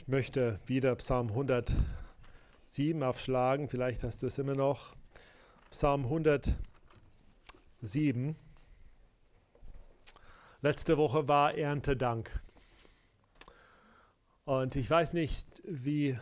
Ich möchte wieder Psalm 107 aufschlagen. Vielleicht hast du es immer noch. Psalm 107. Letzte Woche war Erntedank. Und ich weiß nicht, wie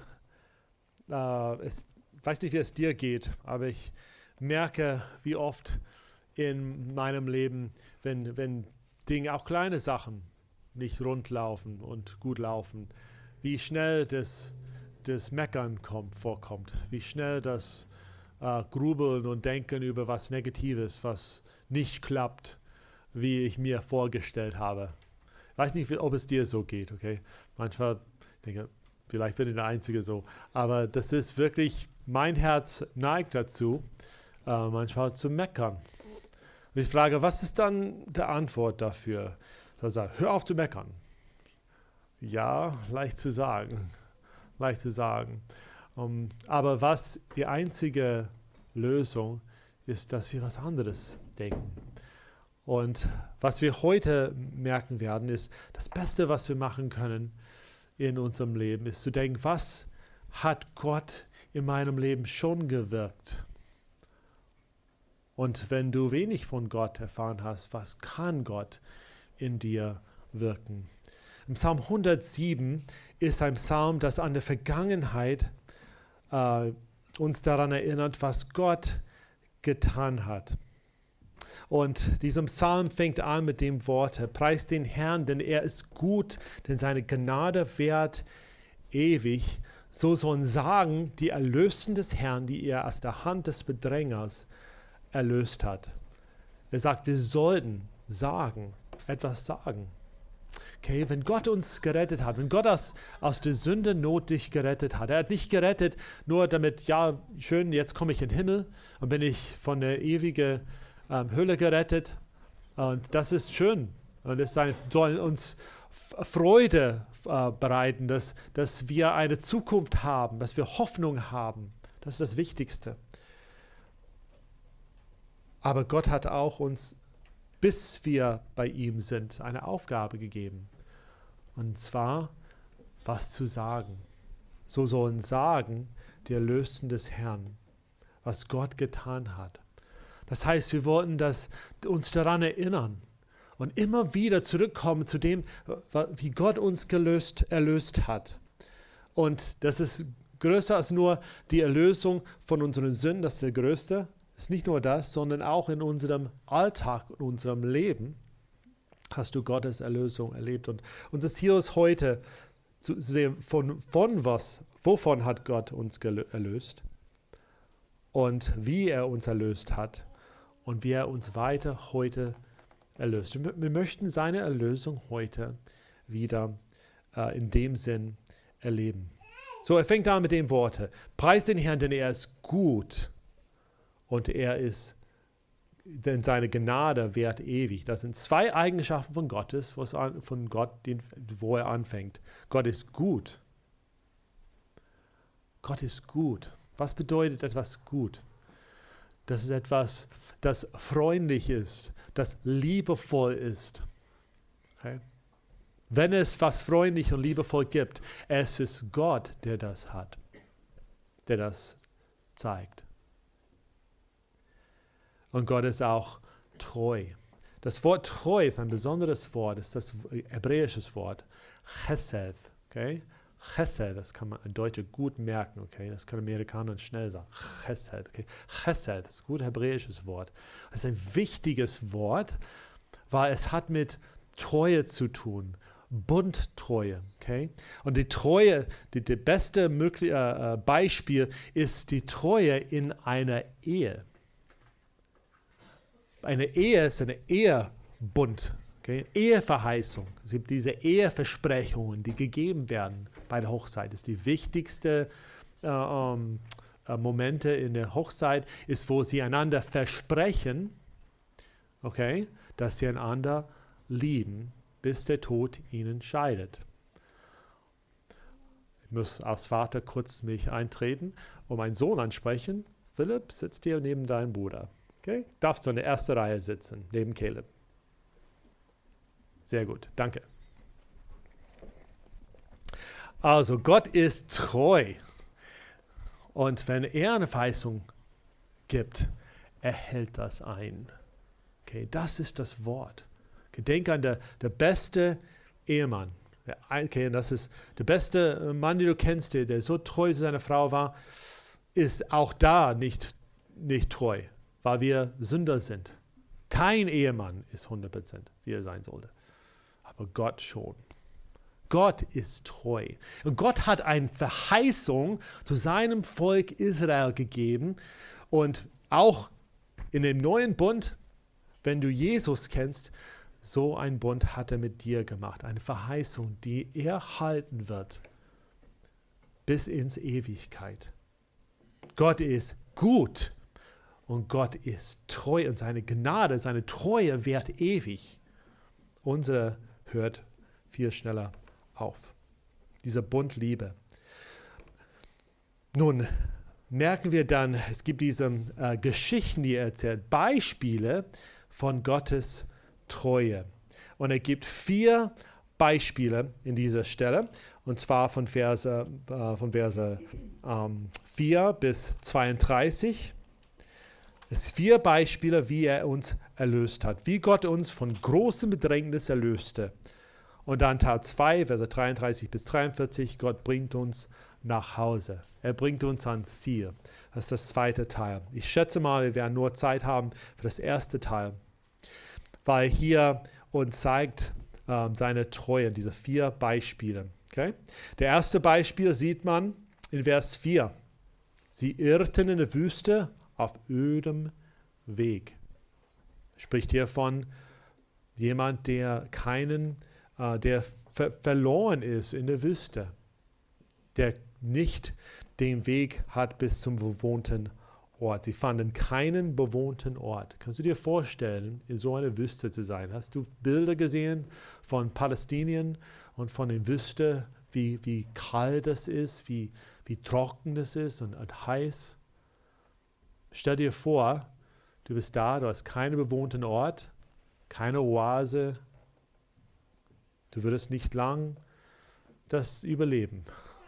es dir geht, aber ich merke, wie oft in meinem Leben, wenn Dinge, auch kleine Sachen, nicht rund laufen und gut laufen, wie schnell das Meckern vorkommt, wie schnell das Grubeln und Denken über was Negatives, was nicht klappt, wie ich mir vorgestellt habe. Ich weiß nicht, ob es dir so geht, okay? Manchmal denke ich, vielleicht bin ich der Einzige so, aber das ist wirklich, mein Herz neigt dazu, manchmal zu meckern. Und ich frage, was ist dann die Antwort dafür? Ich sage, hör auf zu meckern. Ja, leicht zu sagen. Aber was die einzige Lösung ist, dass wir was anderes denken. Und was wir heute merken werden, ist, das Beste, was wir machen können in unserem Leben, ist zu denken, was hat Gott in meinem Leben schon gewirkt? Und wenn du wenig von Gott erfahren hast, was kann Gott in dir wirken? Im Psalm 107 ist ein Psalm, das an der Vergangenheit uns daran erinnert, was Gott getan hat. Und dieser Psalm fängt an mit dem Wort: Preist den Herrn, denn er ist gut, denn seine Gnade währt ewig. So sollen sagen die Erlösten des Herrn, die er aus der Hand des Bedrängers erlöst hat. Er sagt, wir sollten etwas sagen. Okay, wenn Gott uns gerettet hat, wenn Gott aus der Sündennot dich gerettet hat, er hat nicht gerettet nur damit, ja, schön, jetzt komme ich in den Himmel und bin ich von der ewigen Hölle gerettet. Und das ist schön. Und es soll uns Freude bereiten, dass wir eine Zukunft haben, dass wir Hoffnung haben. Das ist das Wichtigste. Aber Gott hat auch uns, bis wir bei ihm sind, eine Aufgabe gegeben. Und zwar, was zu sagen. So sollen sagen die Erlösten des Herrn, was Gott getan hat. Das heißt, wir wollten uns daran erinnern und immer wieder zurückkommen zu dem, wie Gott uns erlöst hat. Und das ist größer als nur die Erlösung von unseren Sünden, das ist der größte. Ist nicht nur das, sondern auch in unserem Alltag, in unserem Leben hast du Gottes Erlösung erlebt. Und unser Ziel ist heute zu sehen, wovon hat Gott uns erlöst und wie er uns erlöst hat und wie er uns weiter heute erlöst. Wir möchten seine Erlösung heute wieder in dem Sinn erleben. So, er fängt an mit den Worten: Preis den Herrn, denn er ist gut. Und denn seine Gnade währt ewig. Das sind zwei Eigenschaften von Gott, wo er anfängt. Gott ist gut. Gott ist gut. Was bedeutet etwas gut? Das ist etwas, das freundlich ist, das liebevoll ist. Okay? Wenn es was freundlich und liebevoll gibt, es ist Gott, der das hat, der das zeigt. Und Gott ist auch treu. Das Wort treu ist ein besonderes Wort, ist das hebräische Wort Chesed. Okay? Chesed, das kann man in Deutsch gut merken. Okay? Das können Amerikaner schnell sagen. Chesed. Okay? Chesed ist ein gut hebräisches Wort. Das ist ein wichtiges Wort, weil es hat mit Treue zu tun. Bundtreue. Okay? Und die Treue, die beste Beispiel ist die Treue in einer Ehe. Eine Ehe ist eine Ehebund, okay? Eheverheißung. Es gibt diese Eheversprechungen, die gegeben werden bei der Hochzeit. Das ist die wichtigste Momente in der Hochzeit, ist, wo sie einander versprechen, okay, dass sie einander lieben, bis der Tod ihnen scheidet. Ich muss als Vater kurz mich eintreten und meinen Sohn ansprechen. Philipp, sitzt hier neben deinem Bruder. Okay? Darfst du in der ersten Reihe sitzen, neben Caleb. Sehr gut, danke. Also Gott ist treu. Und wenn er eine Verheißung gibt, er hält das ein. Okay, das ist das Wort. Okay, denk an der beste Ehemann. Okay, das ist der beste Mann, den du kennst, der so treu zu seiner Frau war, ist auch da nicht treu, weil wir Sünder sind. Kein Ehemann ist 100%, wie er sein sollte. Aber Gott schon. Gott ist treu. Und Gott hat eine Verheißung zu seinem Volk Israel gegeben. Und auch in dem neuen Bund, wenn du Jesus kennst, so ein Bund hat er mit dir gemacht. Eine Verheißung, die er halten wird bis ins Ewigkeit. Gott ist gut und Gott ist treu und seine Gnade, seine Treue währt ewig. Unsere hört viel schneller auf. Dieser Bund Liebe. Nun merken wir dann, es gibt diese Geschichten, die er erzählt, Beispiele von Gottes Treue. Und er gibt 4 Beispiele in dieser Stelle, und zwar von Verse 4 bis 32. Es sind 4 Beispiele, wie er uns erlöst hat, wie Gott uns von großem Bedrängnis erlöste. Und dann Teil 2, Verse 33 bis 43, Gott bringt uns nach Hause. Er bringt uns ans Ziel. Das ist das zweite Teil. Ich schätze mal, wir werden nur Zeit haben für das erste Teil, weil hier uns zeigt seine Treue, diese 4 Beispiele. Okay? Der erste Beispiel sieht man in Vers 4. Sie irrten in der Wüste auf ödem Weg. Spricht hier von jemand, der verloren ist in der Wüste, der nicht den Weg hat bis zum bewohnten Ort. Sie fanden keinen bewohnten Ort. Kannst du dir vorstellen, in so einer Wüste zu sein? Hast du Bilder gesehen von Palästinien und von der Wüste, wie kalt es ist, wie trocken es ist und heiß? Stell dir vor, du bist da, du hast keinen bewohnten Ort, keine Oase. Du würdest nicht lang das überleben.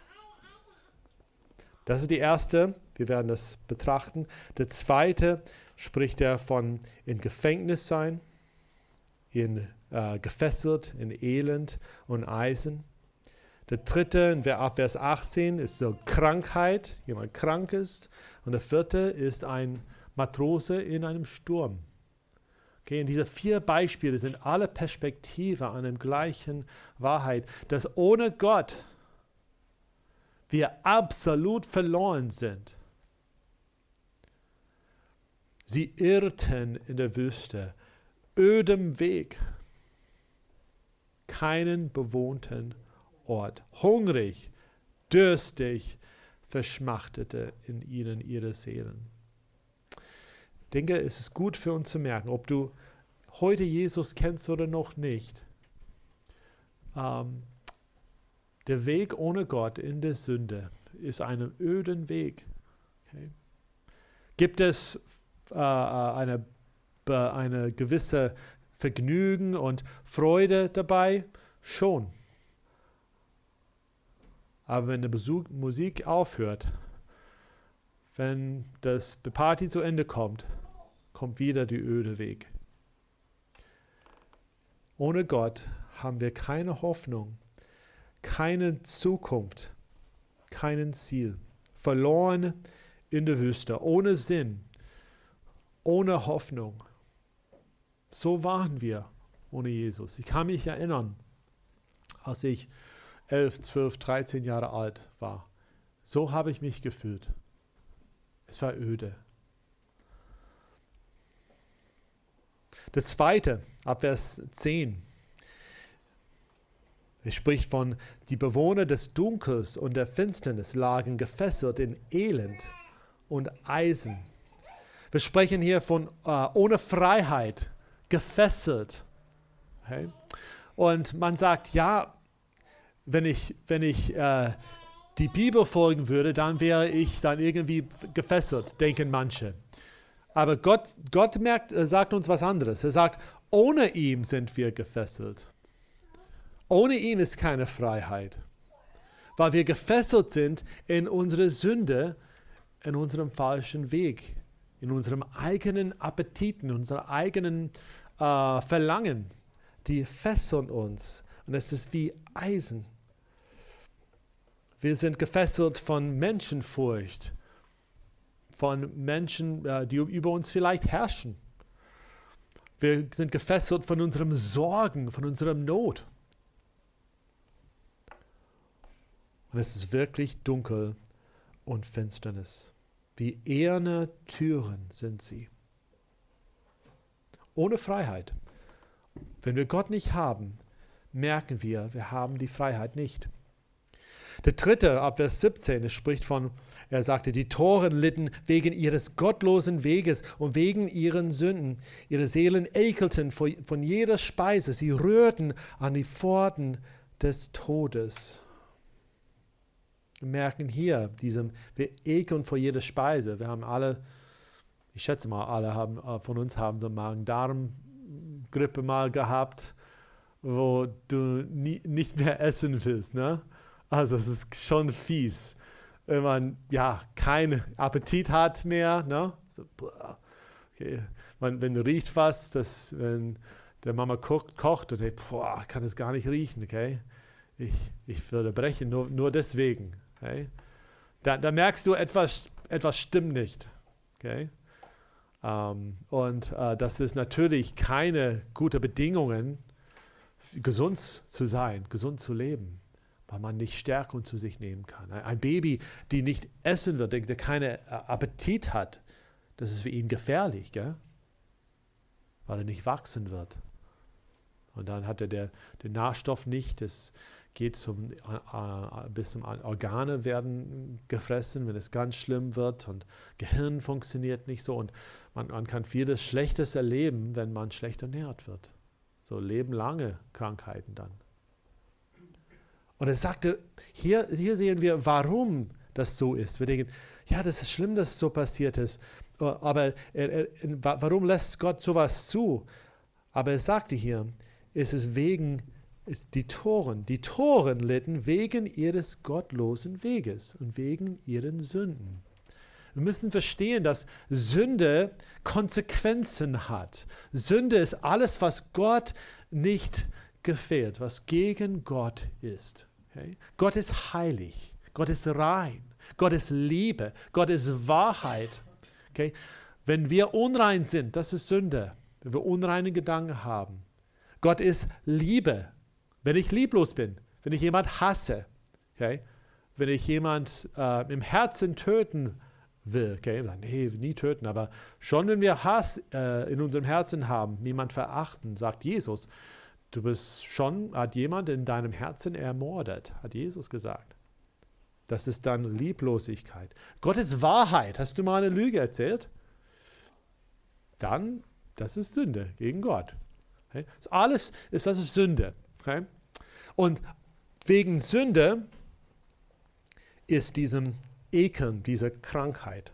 Das ist die erste, wir werden das betrachten. Der zweite spricht er von in Gefängnis sein, gefesselt, in Elend und Eisen. Der dritte, ab Vers 18, ist so Krankheit, jemand krank ist. Und der vierte ist ein Matrose in einem Sturm. Okay, und diese 4 Beispiele sind alle Perspektive an der gleichen Wahrheit, dass ohne Gott wir absolut verloren sind. Sie irrten in der Wüste, ödem Weg, keinen bewohnten Ort, hungrig, durstig, verschmachtete in ihnen ihre Seelen. Ich denke, es ist gut für uns zu merken, ob du heute Jesus kennst oder noch nicht. Der Weg ohne Gott in der Sünde ist ein öden Weg. Okay. Gibt es eine gewisse Vergnügen und Freude dabei? Schon. Aber wenn die Musik aufhört, wenn das Party zu Ende kommt, kommt wieder der öde Weg. Ohne Gott haben wir keine Hoffnung, keine Zukunft, kein Ziel. Verloren in der Wüste, ohne Sinn, ohne Hoffnung. So waren wir ohne Jesus. Ich kann mich erinnern, als ich 11, 12, 13 Jahre alt war. So habe ich mich gefühlt. Es war öde. Der zweite, ab Vers 10. Es spricht von, die Bewohner des Dunkels und der Finsternis lagen gefesselt in Elend und Eisen. Wir sprechen hier von ohne Freiheit, gefesselt. Okay? Und man sagt, ja, wenn ich die Bibel folgen würde, dann wäre ich dann irgendwie gefesselt, denken manche. Aber Gott sagt uns was anderes. Er sagt, ohne ihn sind wir gefesselt. Ohne ihn ist keine Freiheit. weil wir gefesselt sind in unsere Sünde, in unserem falschen Weg, in unserem eigenen Appetiten, unserer eigenen Verlangen. Die fesseln uns und es ist wie Eisen. Wir sind gefesselt von Menschenfurcht, von Menschen, die über uns vielleicht herrschen. Wir sind gefesselt von unseren Sorgen, von unserem Not. Und es ist wirklich dunkel und Finsternis. Wie eherne Türen sind sie. Ohne Freiheit. Wenn wir Gott nicht haben, merken wir haben die Freiheit nicht. Der dritte, ab Vers 17, es spricht von, er sagte, die Toren litten wegen ihres gottlosen Weges und wegen ihren Sünden. Ihre Seelen ekelten von jeder Speise. Sie rührten an die Pforten des Todes. Wir merken hier, wir ekeln vor jeder Speise. Wir haben alle, ich schätze mal, alle von uns haben so Magen-Darm-Grippe mal gehabt, wo du nicht mehr essen willst, ne? Also es ist schon fies, wenn man keinen Appetit hat mehr. Ne? So, okay. Wenn du riechst was, wenn der Mama kocht und denkt, kann es gar nicht riechen. Okay? Ich würde brechen, nur deswegen. Okay? Da merkst du, etwas stimmt nicht. Okay? Das ist natürlich keine gute Bedingungen, gesund zu sein, gesund zu leben, weil man nicht Stärkung zu sich nehmen kann. Ein Baby, die nicht essen wird, der keinen Appetit hat, das ist für ihn gefährlich, gell? Weil er nicht wachsen wird. Und dann hat er den Nährstoff nicht, das geht bis zum Organe werden gefressen, wenn es ganz schlimm wird und Gehirn funktioniert nicht so und man kann vieles Schlechtes erleben, wenn man schlecht ernährt wird. So lebenlange Krankheiten dann. Und er sagte, hier sehen wir, warum das so ist. Wir denken, das ist schlimm, dass es so passiert ist. Aber warum lässt Gott sowas zu? Aber er sagte hier, die Toren litten wegen ihres gottlosen Weges und wegen ihren Sünden. Wir müssen verstehen, dass Sünde Konsequenzen hat. Sünde ist alles, was Gott nicht gefällt, was gegen Gott ist. Okay? Gott ist heilig, Gott ist rein, Gott ist Liebe, Gott ist Wahrheit. Okay? Wenn wir unrein sind, das ist Sünde, wenn wir unreine Gedanken haben. Gott ist Liebe, wenn ich lieblos bin, wenn ich jemand hasse, okay? Wenn ich jemand im Herzen töten will, okay? Nee, nie töten, aber schon wenn wir Hass in unserem Herzen haben, niemand verachten, sagt Jesus, hat jemand in deinem Herzen ermordet, hat Jesus gesagt. Das ist dann Lieblosigkeit. Gott ist Wahrheit. Hast du mal eine Lüge erzählt? Dann, das ist Sünde gegen Gott. Okay? Das ist Sünde. Okay? Und wegen Sünde ist diesem Ekeln, diese Krankheit.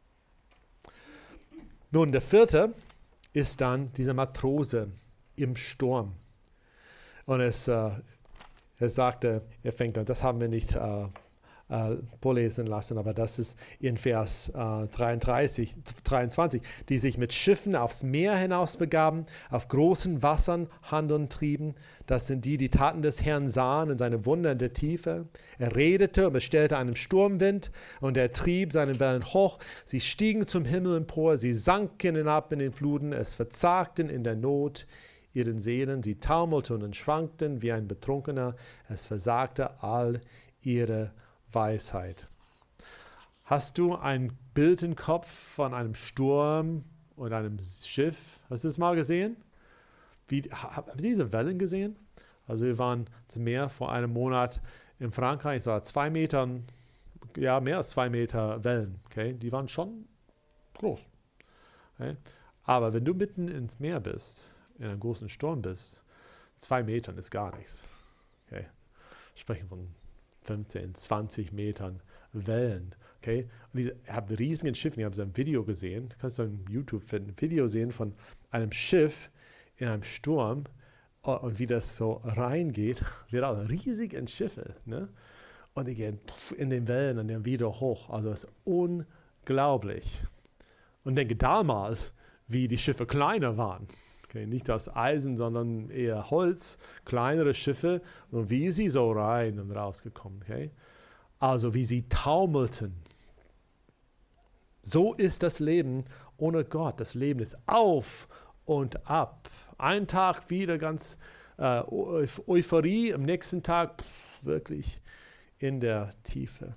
Nun, der vierte ist dann dieser Matrose im Sturm. Und er sagte, er fängt an, das haben wir nicht vorlesen lassen, aber das ist in Vers 23, die sich mit Schiffen aufs Meer hinaus begaben, auf großen Wassern handeln trieben. Das sind die Taten des Herrn sahen und seine Wunder in der Tiefe. Er redete und bestellte einen Sturmwind und er trieb seine Wellen hoch. Sie stiegen zum Himmel empor, sie sanken hinab in den Fluten, es verzagten in der Not ihren Seelen, sie taumelten und schwankten wie ein Betrunkener, es versagte all ihre Weisheit. Hast du ein Bild im Kopf von einem Sturm und einem Schiff? Hast du das mal gesehen? Habt ihr diese Wellen gesehen? Also wir waren zum Meer vor einem Monat in Frankreich, es war 2 Metern, mehr als 2 Meter Wellen. Okay? Die waren schon groß. Okay? Aber wenn du mitten ins Meer bist, in einem großen Sturm bist, 2 Metern ist gar nichts. Okay? Wir sprechen von 15, 20 Metern Wellen. Okay? Und ich habe riesigen Schiffen, ich habe so ein Video gesehen, kannst du auf YouTube finden, ein Video sehen von einem Schiff in einem Sturm und wie das so reingeht, wird auch riesig in Schiffe. Ne? Und die gehen in den Wellen und dann wieder hoch. Also es ist unglaublich. Und denke damals, wie die Schiffe kleiner waren. Okay, nicht aus Eisen, sondern eher Holz, kleinere Schiffe und wie sie so rein und rausgekommen. Okay? Also wie sie taumelten. So ist das Leben ohne Gott. Das Leben ist auf und ab. Ein Tag wieder ganz Euphorie, am nächsten Tag wirklich in der Tiefe.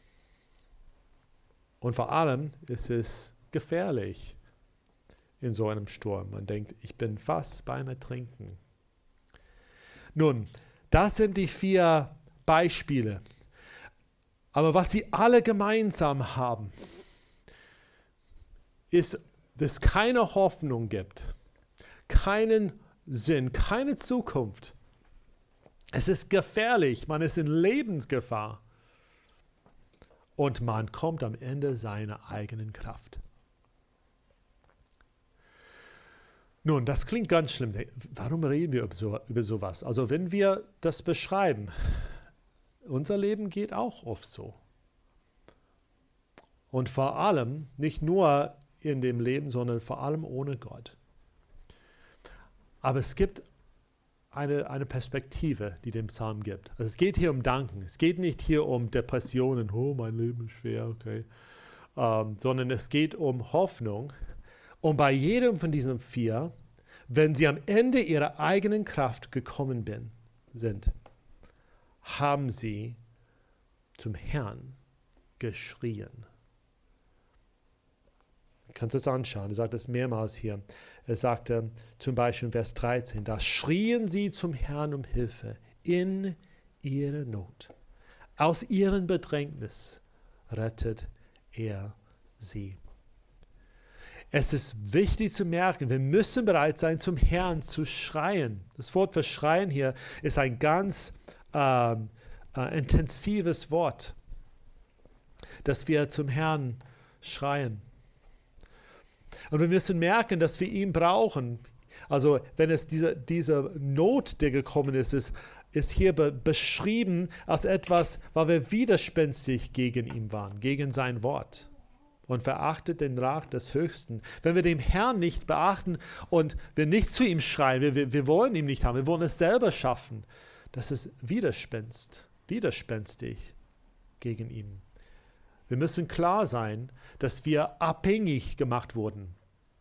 Und vor allem ist es gefährlich in so einem Sturm. Man denkt, ich bin fast beim Ertrinken. Nun, das sind die 4 Beispiele. Aber was sie alle gemeinsam haben, ist, dass es keine Hoffnung gibt, keinen Sinn, keine Zukunft. Es ist gefährlich, man ist in Lebensgefahr und man kommt am Ende seiner eigenen Kraft. Nun, das klingt ganz schlimm. Warum reden wir über sowas? Also wenn wir das beschreiben, unser Leben geht auch oft so. Und vor allem, nicht nur in dem Leben, sondern vor allem ohne Gott. Aber es gibt eine Perspektive, die dem Psalm gibt. Also es geht hier um Danken. Es geht nicht hier um Depressionen, oh, mein Leben ist schwer, okay. Sondern es geht um Hoffnung. Und bei jedem von diesen 4, wenn sie am Ende ihrer eigenen Kraft gekommen sind, haben sie zum Herrn geschrien. Du kannst es anschauen, er sagt es mehrmals hier. Er sagte zum Beispiel in Vers 13, da schrien sie zum Herrn um Hilfe in ihrer Not. Aus ihrem Bedrängnis rettet er sie. Es ist wichtig zu merken, wir müssen bereit sein, zum Herrn zu schreien. Das Wort für schreien hier ist ein ganz intensives Wort, dass wir zum Herrn schreien. Und wir müssen merken, dass wir ihn brauchen. Also wenn es diese Not, der gekommen ist, ist hier beschrieben als etwas, weil wir widerspenstig gegen ihn waren, gegen sein Wort. Und verachtet den Rat des Höchsten. Wenn wir den Herrn nicht beachten und wir nicht zu ihm schreien, wir wollen ihn nicht haben, wir wollen es selber schaffen, das ist widerspenstig gegen ihn. Wir müssen klar sein, dass wir abhängig gemacht wurden.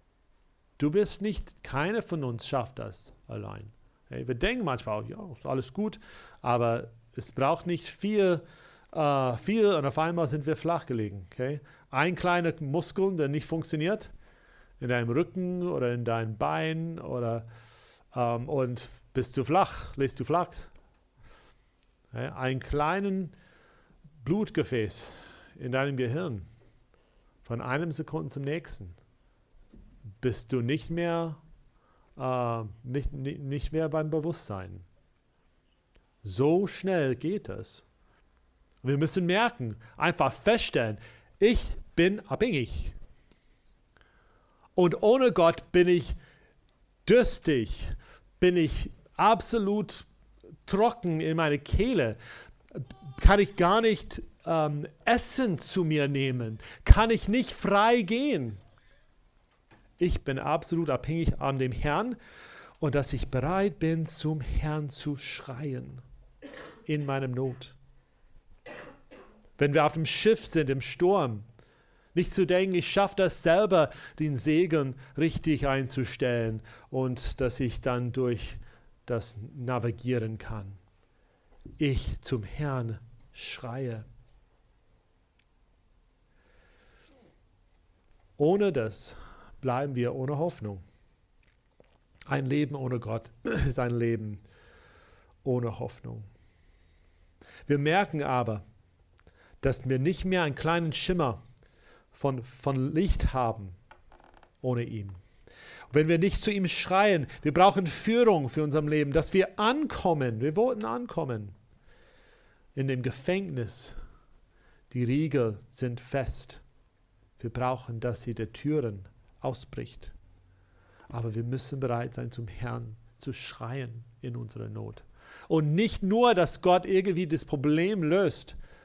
Keiner von uns schafft das allein. Okay? Wir denken manchmal, ja, ist alles gut, aber es braucht nicht viel und auf einmal sind wir flach gelegen. Okay? Ein kleiner Muskel, der nicht funktioniert, in deinem Rücken oder in deinem Bein und liegst du flach. Okay? Ein kleines Blutgefäß in deinem Gehirn, von einem Sekunden zum nächsten, bist du nicht mehr beim Bewusstsein. So schnell geht es. Wir müssen merken, einfach feststellen, ich bin abhängig. Und ohne Gott bin ich durstig, bin ich absolut trocken in meine Kehle, kann ich gar nicht Essen zu mir nehmen, kann ich nicht frei gehen. Ich bin absolut abhängig an dem Herrn und dass ich bereit bin, zum Herrn zu schreien in meinem Not. Wenn wir auf dem Schiff sind, im Sturm, nicht zu denken, ich schaffe das selber, den Segeln richtig einzustellen und dass ich dann durch das navigieren kann. Ich zum Herrn schreie. Ohne das bleiben wir ohne Hoffnung. Ein Leben ohne Gott ist ein Leben ohne Hoffnung. Wir merken aber, dass wir nicht mehr einen kleinen Schimmer von Licht haben ohne ihn. Wenn wir nicht zu ihm schreien, wir brauchen Führung für unser Leben, dass wir ankommen. Wir wollten ankommen in dem Gefängnis. Die Riegel sind fest. Wir brauchen, dass sie die Türen ausbricht. Aber wir müssen bereit sein, zum Herrn zu schreien in unserer Not. Und nicht nur, dass Gott irgendwie das Problem löst,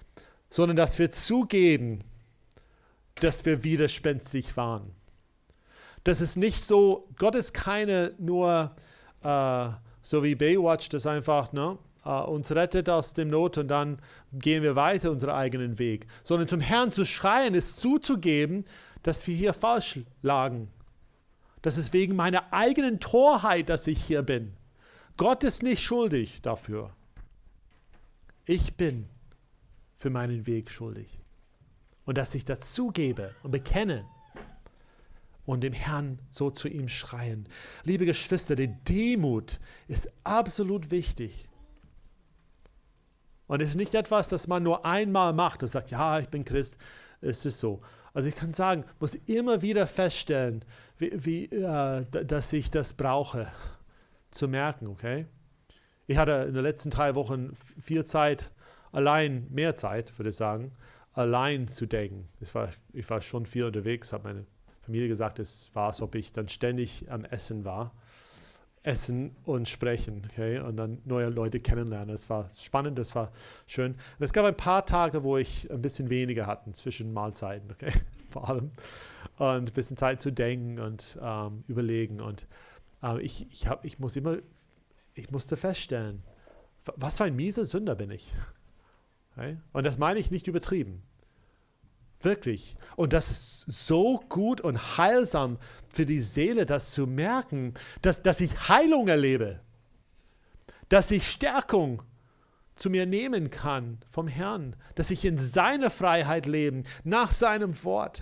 sondern dass wir zugeben, dass wir widerspenstig waren. Das ist nicht so, Gott ist keine nur so wie Baywatch, das einfach uns rettet aus dem Not und dann gehen wir weiter unseren eigenen Weg. Sondern zum Herrn zu schreien, ist zuzugeben, dass wir hier falsch lagen. Das ist wegen meiner eigenen Torheit, dass ich hier bin. Gott ist nicht schuldig dafür. Ich bin für meinen Weg schuldig. Und dass ich dazugebe und bekenne und dem Herrn so zu ihm schreien. Liebe Geschwister, die Demut ist absolut wichtig. Und es ist nicht etwas, das man nur einmal macht und sagt, ja, ich bin Christ, es ist so. Also ich kann sagen, muss immer wieder feststellen, dass ich das brauche, zu merken, okay? Ich hatte in den letzten 3 Wochen mehr Zeit, würde ich sagen, allein zu denken. Ich war schon viel unterwegs, habe meine Familie gesagt, es war, als ob ich dann ständig am Essen war. Essen und sprechen, okay? Und dann neue Leute kennenlernen. Es war spannend, das war schön. Und es gab ein paar Tage, wo ich ein bisschen weniger hatte zwischen Mahlzeiten, okay? Vor allem. Und ein bisschen Zeit zu denken und überlegen. Und ich musste feststellen, was für ein mieser Sünder bin ich. Okay? Und das meine ich nicht übertrieben. Wirklich. Und das ist so gut und heilsam für die Seele, das zu merken, dass ich Heilung erlebe, dass ich Stärkung zu mir nehmen kann vom Herrn, dass ich in seiner Freiheit lebe, nach seinem Wort.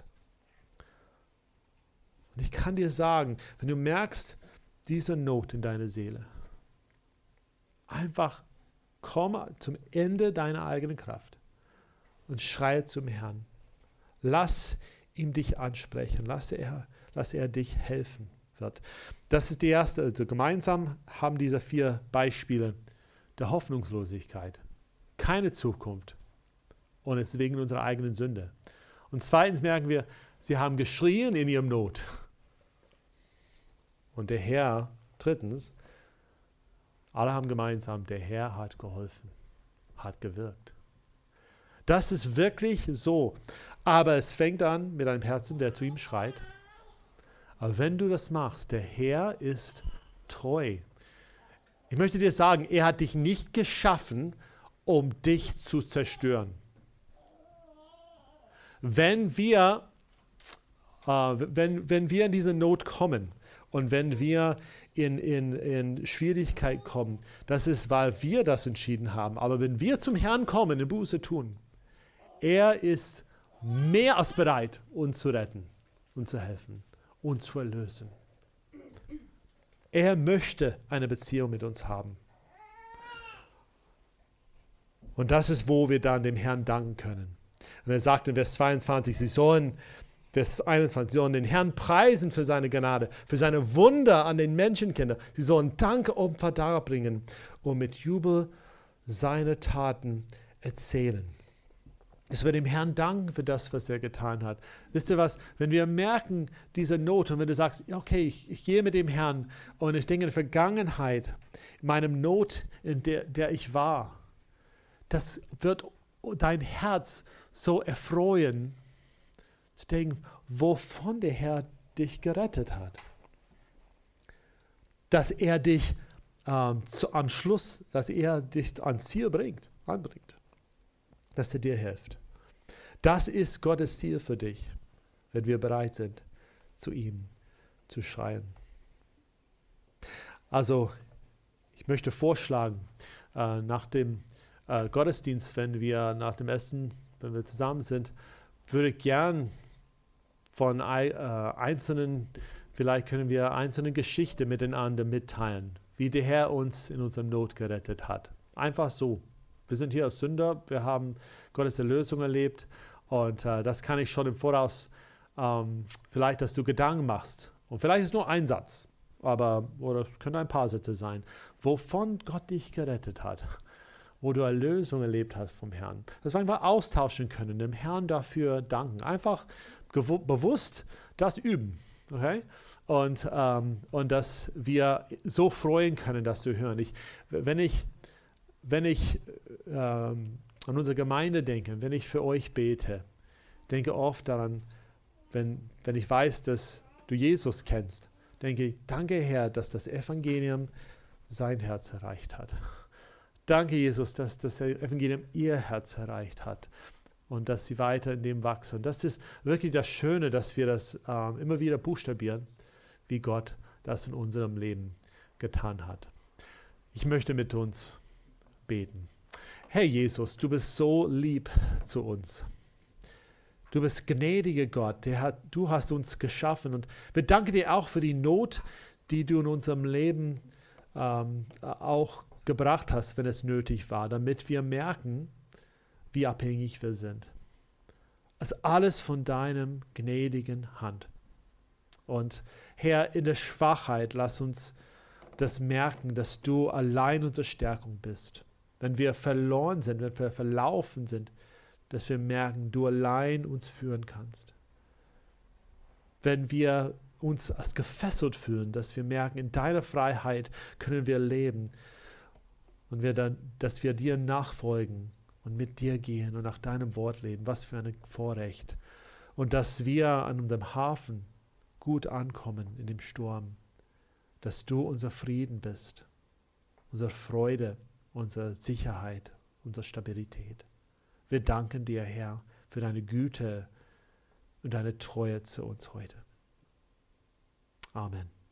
Und ich kann dir sagen, wenn du merkst, diese Not in deiner Seele, einfach komm zum Ende deiner eigenen Kraft und schreie zum Herrn. Lass ihm dich ansprechen. Lass er dich helfen wird. Das ist die erste. Also gemeinsam haben diese 4 Beispiele der Hoffnungslosigkeit. Keine Zukunft. Und es ist wegen unserer eigenen Sünde. Und zweitens merken wir, sie haben geschrien in ihrem Not. Und der Herr, drittens, alle haben gemeinsam, der Herr hat geholfen, hat gewirkt. Das ist wirklich so. Aber es fängt an mit einem Herzen, der zu ihm schreit. Aber wenn du das machst, der Herr ist treu. Ich möchte dir sagen, er hat dich nicht geschaffen, um dich zu zerstören. Wenn wir in diese Not kommen und wenn wir in Schwierigkeit kommen, das ist, weil wir das entschieden haben. Aber wenn wir zum Herrn kommen, in Buße tun, er ist mehr als bereit, uns zu retten, uns zu helfen, uns zu erlösen. Er möchte eine Beziehung mit uns haben. Und das ist, wo wir dann dem Herrn danken können. Und er sagt in Vers 22, Vers 21, sie sollen den Herrn preisen für seine Gnade, für seine Wunder an den Menschenkindern. Sie sollen Dankopfer darbringen und mit Jubel seine Taten erzählen. Dass wir dem Herrn danken für das, was er getan hat. Wisst ihr was? Wenn wir merken, diese Not, und wenn du sagst, okay, ich gehe mit dem Herrn und ich denke in der Vergangenheit, in meinem Not, in der ich war, das wird dein Herz so erfreuen, zu denken, wovon der Herr dich gerettet hat. Dass er dich am Schluss, dass er dich ans Ziel anbringt. Dass er dir hilft. Das ist Gottes Ziel für dich, wenn wir bereit sind, zu ihm zu schreien. Also, ich möchte vorschlagen, nach dem Gottesdienst, wenn wir nach dem Essen, wenn wir zusammen sind, würde ich gern von vielleicht können wir einzelne Geschichten miteinander mitteilen, wie der Herr uns in unserer Not gerettet hat. Einfach so. Wir sind hier als Sünder, wir haben Gottes Erlösung erlebt und das kann ich schon im Voraus, vielleicht, dass du Gedanken machst. Und vielleicht ist es nur ein Satz, oder es können ein paar Sätze sein, wovon Gott dich gerettet hat, wo du Erlösung erlebt hast vom Herrn. Dass wir einfach austauschen können, dem Herrn dafür danken. Einfach bewusst das üben. Okay? Und dass wir so freuen können, das zu hören. Wenn ich an unsere Gemeinde denke, wenn ich für euch bete, denke oft daran, wenn ich weiß, dass du Jesus kennst, denke ich, danke Herr, dass das Evangelium sein Herz erreicht hat. Danke Jesus, dass das Evangelium ihr Herz erreicht hat und dass sie weiter in dem wachsen. Das ist wirklich das Schöne, dass wir das immer wieder buchstabieren, wie Gott das in unserem Leben getan hat. Ich möchte mit uns beten. Herr Jesus, du bist so lieb zu uns. Du bist gnädiger Gott, du hast uns geschaffen und wir danken dir auch für die Not, die du in unserem Leben auch gebracht hast, wenn es nötig war, damit wir merken, wie abhängig wir sind. Es ist alles von deinem gnädigen Hand. Und Herr, in der Schwachheit lass uns das merken, dass du allein unsere Stärkung bist. Wenn wir verloren sind, wenn wir verlaufen sind, dass wir merken, du allein uns führen kannst. Wenn wir uns als gefesselt fühlen, dass wir merken, in deiner Freiheit können wir leben und dass wir dir nachfolgen und mit dir gehen und nach deinem Wort leben. Was für ein Vorrecht. Und dass wir an unserem Hafen gut ankommen in dem Sturm, dass du unser Frieden bist, unsere Freude, unsere Sicherheit, unsere Stabilität. Wir danken dir, Herr, für deine Güte und deine Treue zu uns heute. Amen.